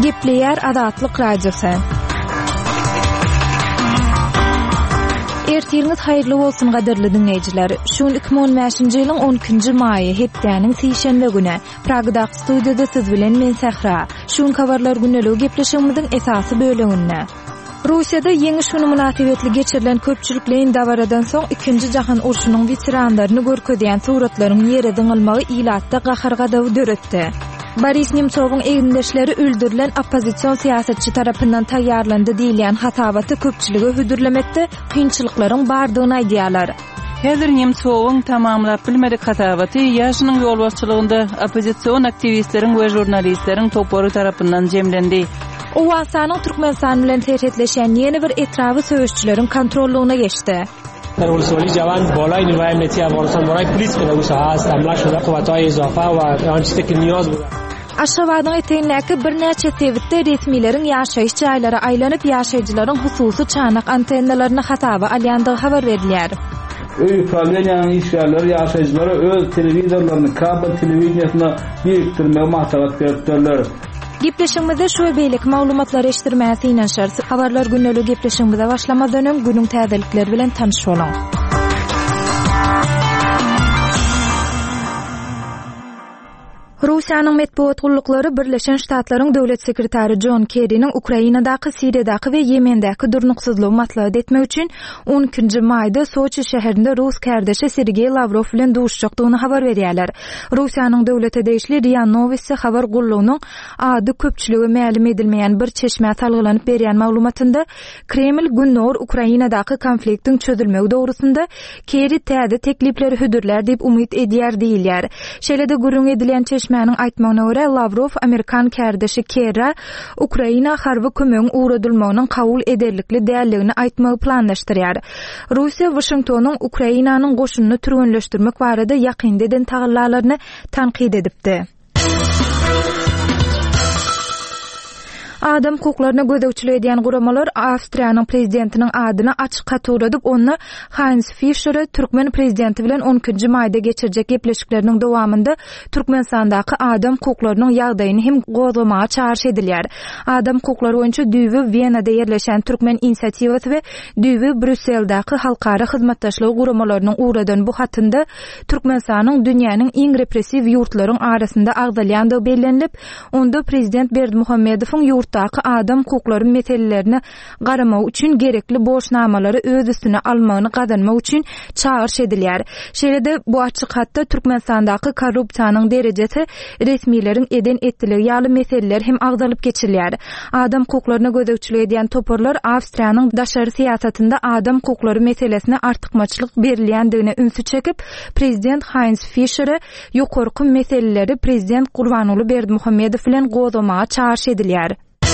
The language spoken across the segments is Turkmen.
Gepleýär Azatlyk Radiosu. Ertiriniz haýyrly bolsun gaderli dinleýijiler. Şuň 2015-nji ýylyň 12-nji maýy hepdäniň sýşenbe güni Pragda studiýada siz bilen men Sahra. Şuň habarlar güneligi gepleşigimiziň esasy böleginde. Russiýada ýeňi şunu münasibetli geçirilen köpçülikleýin dawaradan soň 2-nji jahan urşunyň veteranlaryny görkezýän suratlaryň ýerden almagy ilatda gahargadaw döretdi. Boris Nemtsowyň egindeşleri öldürilen oppozision siýasatçy tarapyndan taýýarlandy diýilen hatawaty köpçüligi hüdürlemekde kynçylyklaryň bardygyny aýdýarlar. Häzir Nemtsowyň tamamlap bilmedik hatawaty ýaşynyň ýolbaşçylygynda oppozision aktivistleriň we jurnalistleriň topary tarapyndan jemlendi. O wasanyň Türkmenistan bilen terhetleşen ýeni bir etrawy söýüşçüleriň kontrollugyna geçdi. در ولسوالی جوان بالای نیروهای امنیتی افغانستان برای پلیس که دوست هست حمله شده قوت‌های اضافه و آن چیزی که نیاز بود. Aşgabatyň eteňindäki bir näçe sebitde resmiýetiň ýaşaýyş jaýlary aýlanyp ýaşaýjylaryň hususy çanak antennalaryna hataba alýandygy habar berilýär. Upravleniýanyň işgärleri ýaşaýjylary öz telewizorlaryny kabel telewizionyna ýetirmegi maslahat beripdirler. Gepleşigimizde şu beýlik maglumatlar eşdirmäsi ýa-şar habarlar güneligi gepleşigimizde başlamadan öň günüň täzelikleri bilen tanyş bolan. Russiýanyň medeniýet gullyklary Birleşen Ştatlaryň döwlet sekretary John Kerry'niň Ukrainadaky, Siriýadaky we Ýemendäki durnuksuzlygy maslahat etmek üçin 12-nji maýda Soçi şäherinde Rus kärdeşi Sergey Lavrov bilen duşjakdygyny habar berýärler. Russiýanyň döwlet edişli RIA Novosti habar gullugynyň ady köpçüligi ma'lum edilmeýän bir çeşme talgylanyp berýän maglumatynda Kreml günnor Ukrainadaky konfliktiň çözülmegi dogrusynda Kerry täze teklipleri hüdürler diýip umyt edýär diýilýär. Şeýle-de gurrun edilen çeşmenin aýtmagyna görä Lavrov Amerikan kärdeşi Kerry Ukraina harby kömegiň uğradylmagynyň kabul ederlikli dälligini aýtmagy planlaşdyrýar. Russiýa Washingtonyň Ukrainanyň goşunyny türgünleşdirmek barada ýakynda eden taýyarlaryny tanqid edipdi. Adam hukuklaryna gözegçilik edýän guramalar Awstriýanyň prezidentiniň adyny açyk hatırladyp onu Heinz Fischer'i Türkmen prezidenti bilen 12-nji maýda geçirjek gepleşikleriniň dowamında Türkmenistandaky adam hukuklarynyň ýagdaýyny hem gozlamaga çağrış edilýär. Adam hukuklary boýunça düýbi Wienada ýerleşen Türkmen inisiatiwaty we düýbi Brüsseldaky halkara hyzmatdaşlyk guramalarynyň uğradan bu hatynda Türkmenistanyň dünýäniň iň repressiw ýurtlaryň arasynda agdalýandygy bellenilip, onda prezident Berdimuhammedowyň ýurtdaky adam hukuklary meselelerini garamak üçin gerekli boşnamalary öz üstüne almagyny gazanmak üçin çağrış edilýär. Şeýle-de bu açyk hatda Türkmenistandaky korrupsiýanyň derejesi resmiýetlerin eden etdiligi ýaly meseleler hem agdalyp geçirilýär. Adam hukuklaryna gözegçilik edýän toparlar Awstriýanyň daşary siýasatynda adam hukuklary meselesine artykmaçylyk berilýändigine ünsü çekip, prezident Heinz Fischer'i ýokarky meseleleri prezident Gurbanuly Berdimuhammedow bilen gozlamaga çağrış edilýär.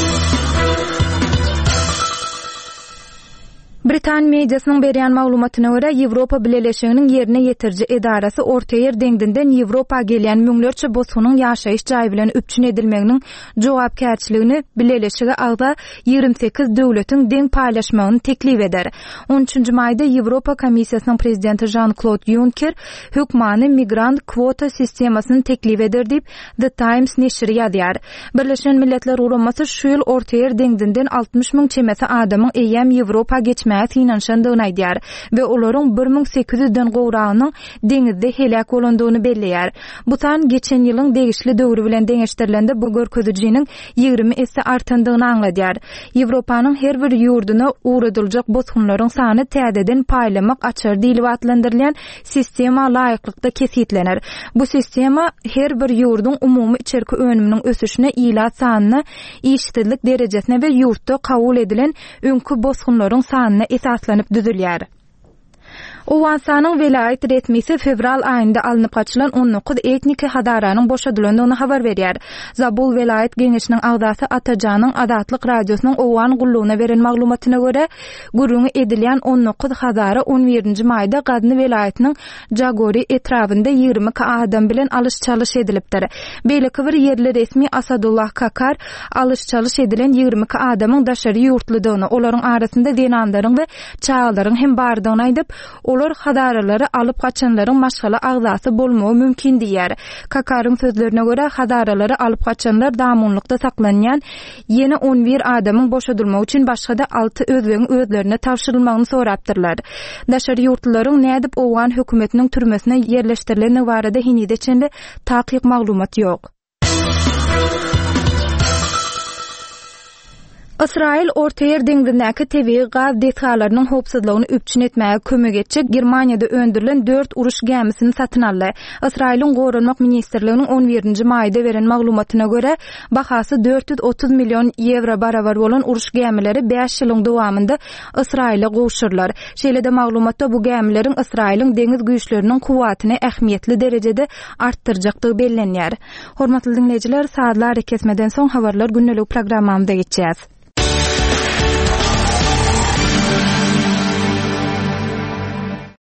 Britan mediasynyň berýän maglumatyna görä Ýewropa Birleşiginiň ýerine ýetirji edarasy Orta Ýer deňdinden Ýewropa gelýän müňlerçe bosunyň ýaşaýyş jaý bilen üpçün edilmeginiň jogapkärçiligini Birleşige agda 28 döwletiň deň paýlaşmagyny teklip eder. 13-nji maýda Ýewropa Komissiýasynyň prezidenti Jean-Claude Juncker hökmany migrant kvota sistemasyny teklip eder diýip The Times neşri ýazýar. Birleşen Milletler Guramasy şu ýyl Orta Ýer deňdinden 60 000 çemesi adamyň eýem Ýewropa finanşandygyny aýdýar we olaryň 1800-den gowragynyň deňizde helak bolandygyny belleýär. Bu san geçen ýylyň degişli döwrü bilen deňeşdirilende bu görkezijiniň 20 esse artandygyny aňladýar. Ýewropanyň her bir ýurduna uğradyljak bosgunlaryň sany täzeden paýlamak açar diýilip atlandyrylýan sistema laýyklykda kesitlener. Bu sistema her bir ýurduň umumy içerki önüminiň ösüşine, ilat sanyna, işçilik derejesine we ýurtda kabul edilen öňkü bosgunlaryň sanyna esaslanyp düzülýär. Owasanyň velayet resmisi fevral aýynda alınıp gaçylan 19 etnik hadaranyň boşadylandygyny habar berýär. Zabul velayet geňeşiniň agdasy Atajanyň Azatlyk radiosynyň owan gullugyna beren maglumatyna görä, gurrun edilýän 19 hadara 11-nji maýda Gazny velayetiniň Jagori etrafynda 20 adam bilen alış-çalış edilipdir. Beýleki bir ýerli resmi Asadullah Kakar alış-çalış edilen 20 adamyň daşary ýurtlydygyny, olaryň arasynda zenandaryň we çağalaryň hem bardygyny aýdyp, Olar hadaralary alyp gaçanlaryň maşgala agzasy bolmagy mümkin diýär. Kakaryň sözlerine görä hadaralary alyp gaçanlar damunlukda saklanýan ýene 11 adamyň boşadylmagy üçin başga-da 6 özlegiň özlerine tapşyrylmagyny sorapdyrlar. Daşary ýurtlaryň nädip owgan hökümetiniň türmesine yerleşdirileni barada hinide çende takyk maglumat ýok. Israil Ortaýer deňdindäki tebii gaz detalarynyň howpsuzlygyny üpçün etmäge kömek etjek Germaniýada öndürilen 4 uruş gemisini satyn aldy. Israilň Gorunmak ministrliginiň 11-nji maýda beren maglumatyna görä, bahasy 430 million euro barabar bolan uruş gemileri 5 ýylyň dowamında Israile gowşurlar. Şeýle-de maglumatda bu gemileriň Israilň deňiz güýçleriniň kuwatyny ähmiýetli derejede artdyrjakdygy bellenýär. Hormatly dinleýijiler, saatlar kesmeden soň habarlar günnelik programmamyzda geçýär.